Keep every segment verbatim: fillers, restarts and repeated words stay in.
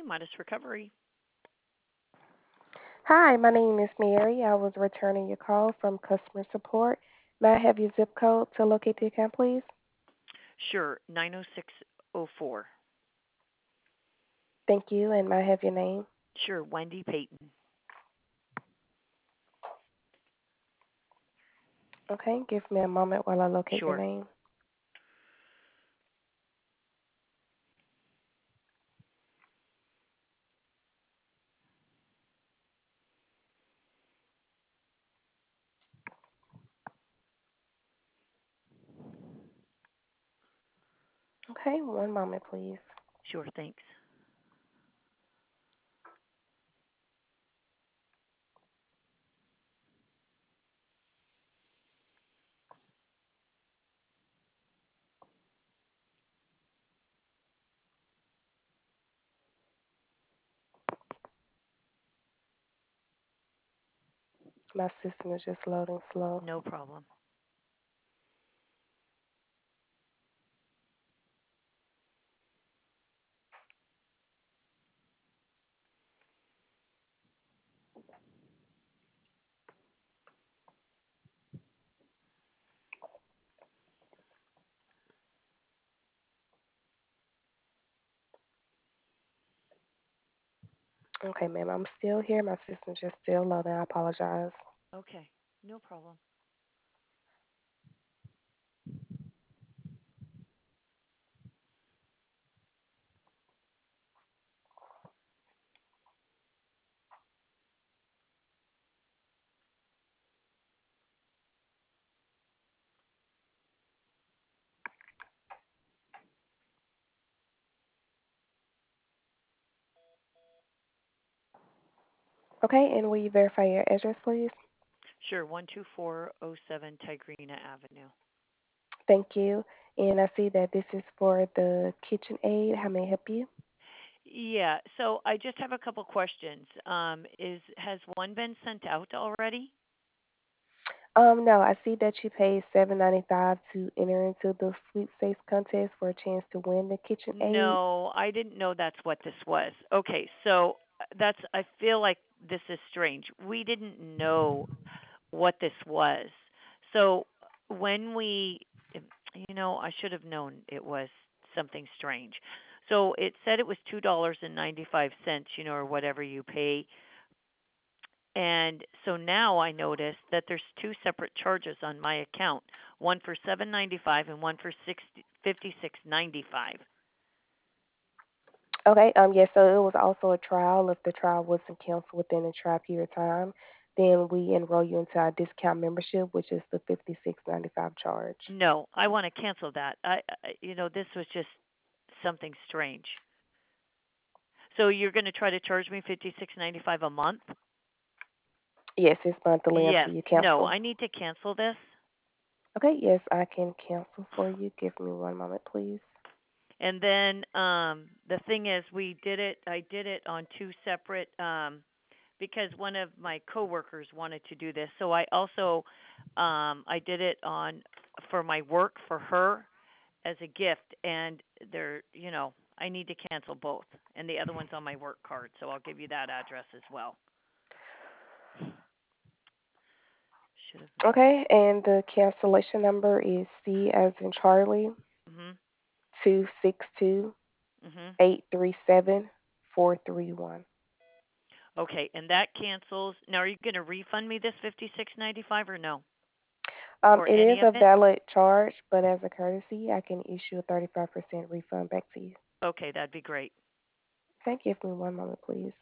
Modest Recovery. Hi, my name is Mary. I was returning your call from customer support. May I have your zip code to locate the account, please? Sure, nine oh six oh four. Thank you, and may I have your name? Sure, Wendy Payton. Okay, give me a moment while I locate your Sure. name. Okay, one moment, please. Sure, thanks. My system is just loading slow. No problem. Okay, ma'am, I'm still here. My system's just still loading. I apologize. Okay, no problem. Okay, and will you verify your address, please? Sure, one two four oh seven Tigrina Avenue. Thank you. And I see that this is for the KitchenAid. How may I help you? Yeah, so I just have a couple questions. Um, is has one been sent out already? Um, no, I see that you paid seven ninety five to enter into the sweepstakes contest for a chance to win the KitchenAid. No, I didn't know that's what this was. Okay, so uh, that's I feel like this is strange. We didn't know what this was. So when we, you know, I should have known it was something strange. So it said it was two dollars and ninety five cents, you know, or whatever you pay. And so now I notice that there's two separate charges on my account, one for seven ninety five and one for sixty fifty six ninety five. Okay, um, yes, so it was also a trial. If the trial wasn't canceled within the trial period of time, then we enroll you into our discount membership, which is the fifty-six ninety-five charge. No, I want to cancel that. I, I you know, this was just something strange. So you're going to try to charge me fifty six ninety five a month? Yes, it's monthly Yes. until you No, cancel. I need to cancel this. Okay, yes, I can cancel for you. Give me one moment, please. And then um the thing is we did it I did it on two separate um because one of my coworkers wanted to do this. So I also um I did it on for my work for her as a gift and there you know, I need to cancel both. And the other one's on my work card, so I'll give you that address as well. Should have known. Okay, and the cancellation number is C as in Charlie, Mhm. two six two Mhm. eight three seven four three one. Okay, and that cancels. Now, are you going to refund me this fifty six ninety five or no, Um, or it any is of a it? valid charge, but as a courtesy, I can issue a thirty-five percent refund back to you. Okay, that'd be great. Okay, give me one moment, please.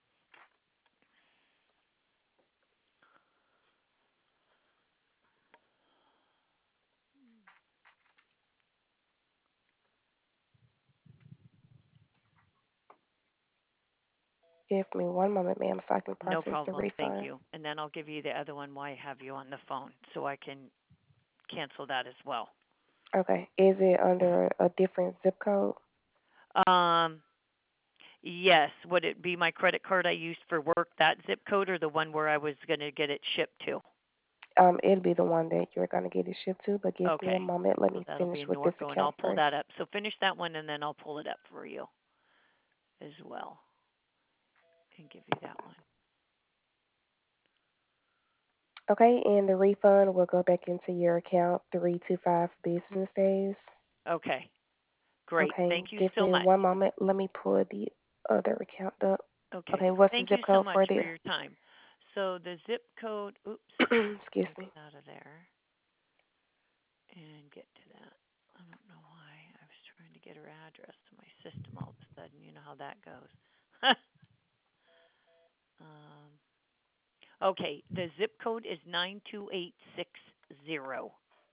Give me one moment, ma'am, so I can No process the problem. Thank refund. you. And then I'll give you the other one while I have you on the phone, so I can cancel that as well. Okay, is it under a different zip code? Um, yes. Would it be my credit card I used for work, that zip code, or the one where I was going to get it shipped to? Um, it'll be the one that you're gonna get it shipped to, but give me a Okay. moment. Let So me that'll be finish with this Norco, and I'll account pull that first. up. So finish that one, and then I'll pull it up for you as well. and give you that one. Okay, and the refund will go back into your account three to five business days. Okay. Great. Okay, Thank you give so me much. one moment. Let me pull the other account up. Okay. Okay, what's the Thank you zip so code much for for the? your time. So the zip code, oops, Excuse let me me. get out of there and get to that. I don't know why. I was trying to get her address to my system all of a sudden. You know how that goes. um, okay. The zip code is nine two eight six zero.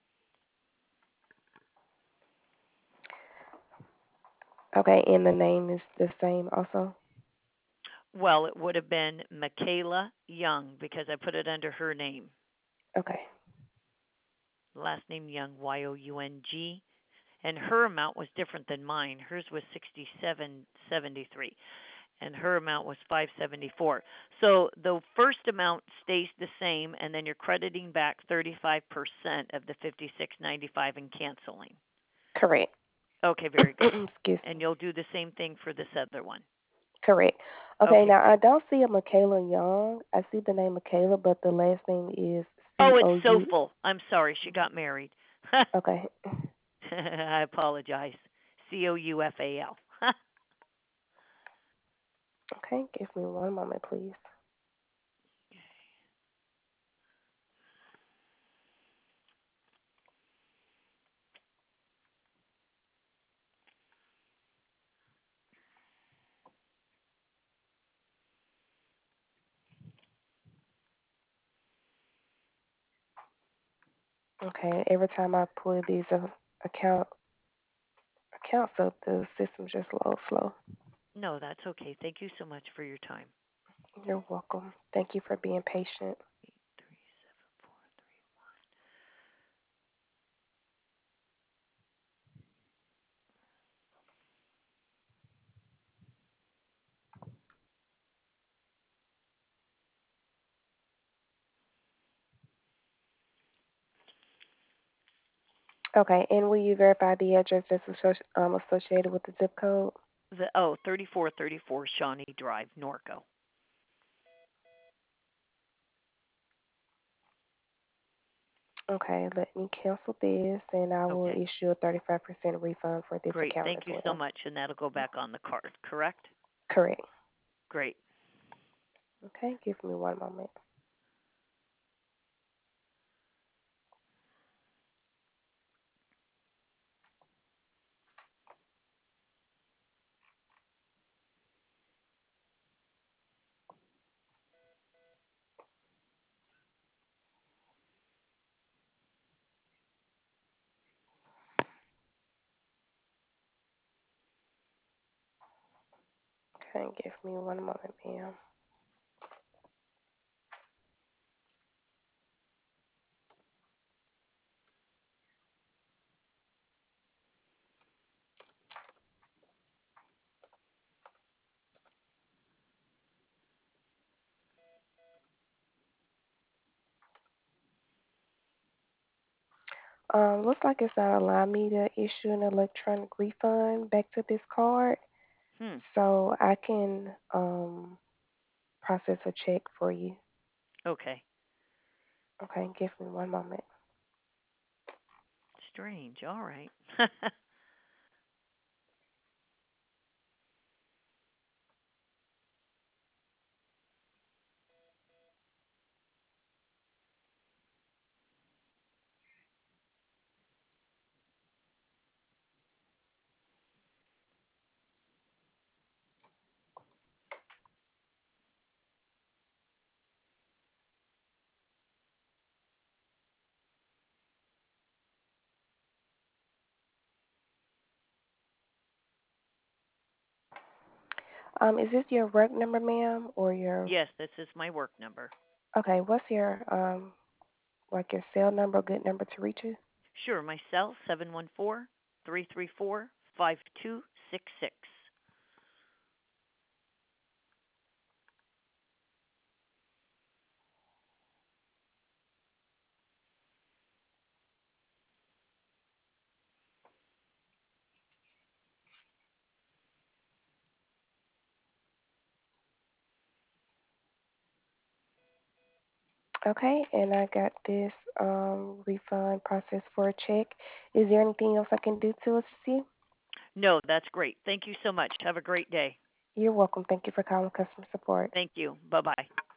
Okay, and the name is the same also. Well, it would have been Michaela Young because I put it under her name. Okay, Last name Young, Y O U N G. And her amount was different than mine. Hers was sixty-seven seventy-three, and her amount was five seventy-four. So the first amount stays the same, and then you're crediting back thirty-five percent of the fifty-six ninety-five and canceling. correct. Okay, very good. Excuse And me. you'll do the same thing for this other one. Correct. Okay, Okay, now I great. don't see a Michaela Young. I see the name Michaela, but the last name is C Oh, it's O U. Soful. I'm sorry, she got married. Okay. I apologize. C O U F A L. Okay, give me one moment, please. Okay, every time I pull these uh, account accounts up, the system just loads slow. No, that's okay. Thank you so much for your time. You're welcome. Thank you for being patient. Eight three seven four three. Okay, and will you verify the address that's associ- um, associated with the zip code? The oh, thirty four thirty four Shawnee Drive, Norco. Okay, let me cancel this, and I will Okay. issue a thirty-five percent refund for this Great. account as Thank you so well. much. And that'll go back on the card, correct? Correct. Great. Okay, give me one moment. Okay, give me one moment, ma'am. Um, looks like it's not allowing me to issue an electronic refund back to this card, Hmm. so I can um process a check for you. Okay. Okay, give me one moment. Strange. All right. Um, is this your work number, ma'am, or your? Yes, this is my work number. Okay, what's your um like your cell number, good number to reach you? Sure. My cell seven one four three three four five two six six. Okay, and I got this um, refund process for a check. Is there anything else I can do to assist you? No, that's great. Thank you so much. Have a great day. You're welcome. Thank you for calling customer support. Thank you. Bye bye.